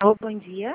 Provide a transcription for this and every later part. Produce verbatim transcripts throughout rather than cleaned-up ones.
Alô, bom dia.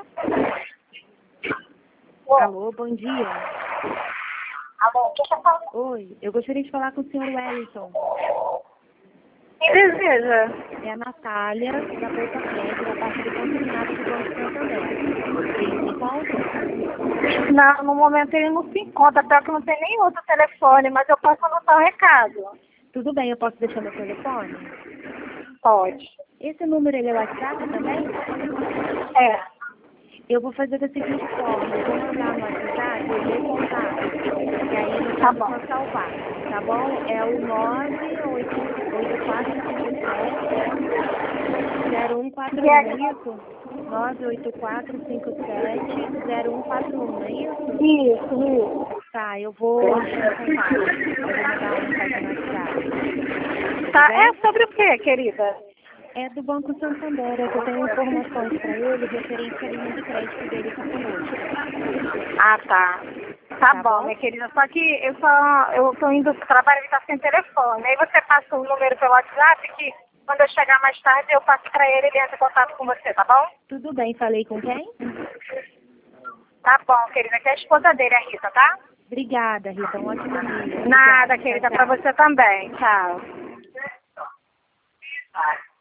Oi. Alô, bom dia. Alô, quem tá falando? Oi, eu gostaria de falar com o senhor Wellington. Quem deseja? É a Natália, da Poupa Crédito, da parte do consignado do Banco Santander. Ele se encontra? Não, no momento ele não se encontra, até que não tem nem outro telefone, mas eu posso anotar o recado. Tudo bem, eu posso deixar meu telefone? Pode. Esse número ele é WhatsApp também? É. Eu vou fazer da seguinte forma, eu vou mandar no WhatsApp o meu contato. E aí no Tá caso bom. só salvar. Tá bom? É o nove oito oito quatro cinco sete zero um quatro um, é isso? nove oito quatro cinco sete zero um quatro um, é isso? Isso, isso. Tá, eu vou deixar no contato. Eu vou mandar uma mensagem no WhatsApp. Tá, Tudo é bem? sobre o quê, querida? É do Banco Santander, é que eu tenho informações para ele referente à linha de crédito dele aqui conosco. Ah, tá. Tá, Tá bom, bom? minha querida. Só que eu só eu tô indo pro trabalho e tá sem telefone. Aí você passa o número pelo WhatsApp que quando eu chegar mais tarde eu passo pra ele e ele entra em contato com você, tá bom? Tudo bem, falei com quem? Tá bom, querida. Que é a esposa dele, a Rita, tá? Obrigada, Rita. Um ótimo dia. Nada, Obrigada. querida. Tchau, Pra tchau. você também. Tchau.